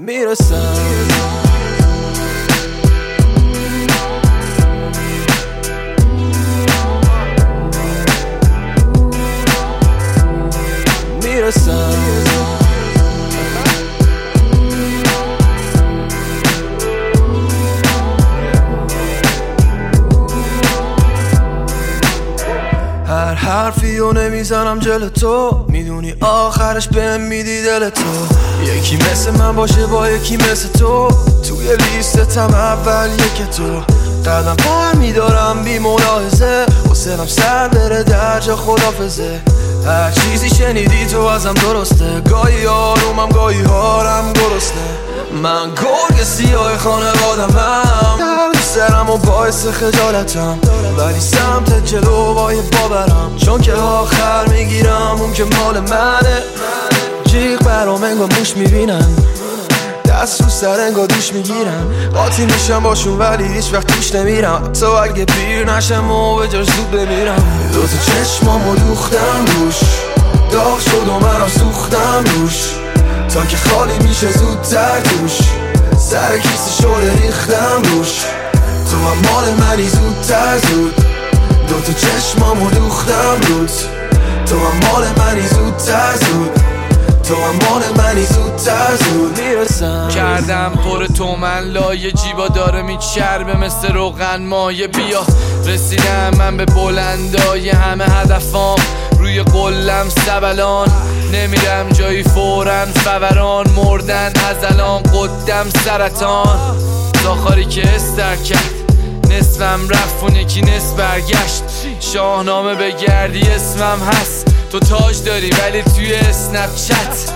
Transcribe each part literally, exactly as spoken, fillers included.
میرسم. میرسم هر حرفی رو نمیزنم جلو تو، میدونی آخرش بهم میدی دل تو. یکی مثل من باشه با یکی مثل تو، توی لیستم اول یک تو. قدم پر میدارم بی ملاحظه، حسنم سر بره در جا خدافزه. هر چیزی شنیدی تو ازم درسته، گاهی آرومم گاهی هارم درسته. من گرگ سیاه خانوادمم، درد سرم و باعث خجالتم، ولی سمت جلو باید باورم، چون که آخر میگیرم اون که مال منه. جیغ برام انگار موش میبینن، دست رو سر انگار دوش میگیرم، قاطی میشم باشون ولی هیچ وقت توش نمیرم، تو اگه پیر نشم و به جاش زود بمیرم. دو تا چشمامو دوختم روش، داغ شد و منم سوختم روش، تا که خالی میشه زودتر توش، سر کیسه شده ریختم روش. تو هم مال منی زودتر زود، دو تا چشمامو دوختم روت، تو هم مال منی زودتر زود، تو هم مال منی زودتر زود. میرسم کردم پر تو من لایه، جیبا داره میچربه مثل روغن مایه. بیا رسیدم من به بلندای همه هدفام، روی قلم سبلان نمیرم جایی فورن، فوران مردن از الان قدم سرطان. زاخاری که استر کرد نصفم رفت و یکی نصف برگشت، شاهنامه بگردی اسمم هست، تو تاج داری ولی توی اسنپ چت.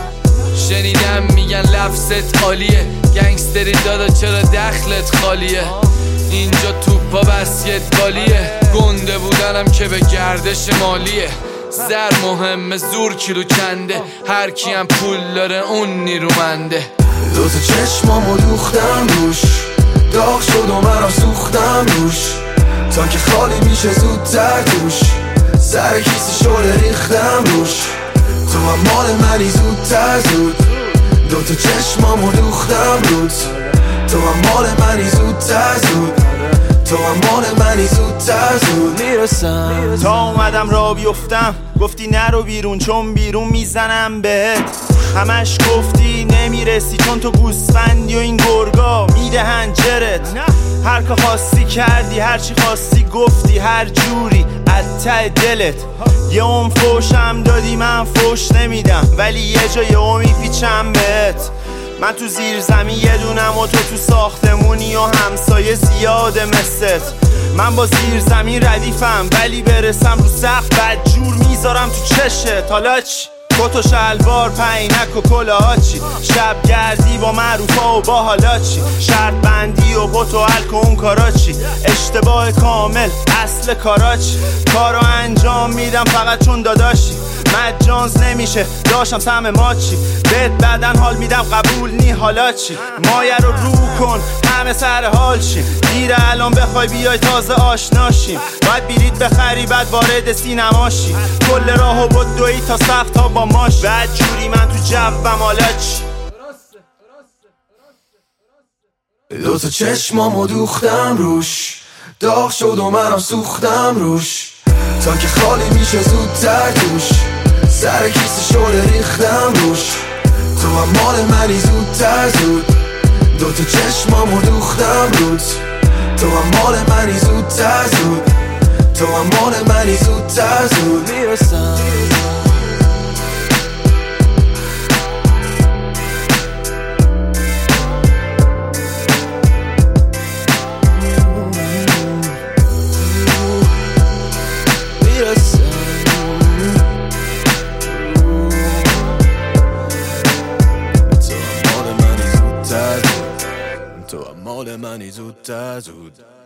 شنیدم میگن لفظت عالیه، گنگستری دادا چرا دخلت خالیه، اینجا توپا بسکتبالیه، گنده بودنم که به گردش مالیه. زر مهمه زور کیلو چنده، هر کیم پول داره اون نیرومنده. دو تا چشمامو دوختم روش، داغ شد و منم سوختم روش، تا که خالی میشه زودتر توش، سر کیسه شده ریختم روش. تو هم مال منی زودتر زود، دو تا چشمامو دوختم روت، تو هم مال منی زودتر زود، تو هم مال منی زودتر زود. میرسم تا اومدم را بیفتم، گفتی نرو بیرون چون بیرون میزنم بهت. همش گفتی نمیرسی چون تو گوسفندی و این گرگا میدهن جرت. هر که خواستی کردی، هر چی خواستی گفتی، هر جوری از ته دلت. یه اون فوشم دادی من فوش نمیدم، ولی یه جا یه اون میپیچم بهت. من تو زیر زمین یه دونم و تو تو ساختمونی و همسایه زیاده مثلت. من با زیر زمین ردیفم ولی برسم رو سقف بدجور میذارم تو چشت. حالا چی؟ کت و شلوار پینک و کلاه چی؟ شب گردی با معروفا و با حالا چی؟ شرط بندی و بوت و الک و اون کارا چی؟ اشتباه کامل اصل کارا چی؟ کارو انجام میدم فقط چون داداشی، مجانز نمیشه داشتم سهم ما چی؟ بهت بعدن حال میدم قبول نی حالا چی؟ مایه رو رو کن همه سر حال شیم، دیره الان بخوای بیای تازه آشناشیم. باید بلیط بخری بعد وارد سینما شی، کل راهو بود دوی تا سخت ها با ماش. بعد جوری من تو جوم حالا چی؟ دو تا چشمامو دوختم روش، داغ شد و منم سوختم روش، تا که خالی میشه زودتر توش، سر کیسه شده ریختم روش. تو هم مال منی زودتر زود، دو تا چشمامو دوختم روت، تو هم مال منی زودتر زود، تو هم مال منی زودتر زود. میرسم تو هم مال منی زودتر زود.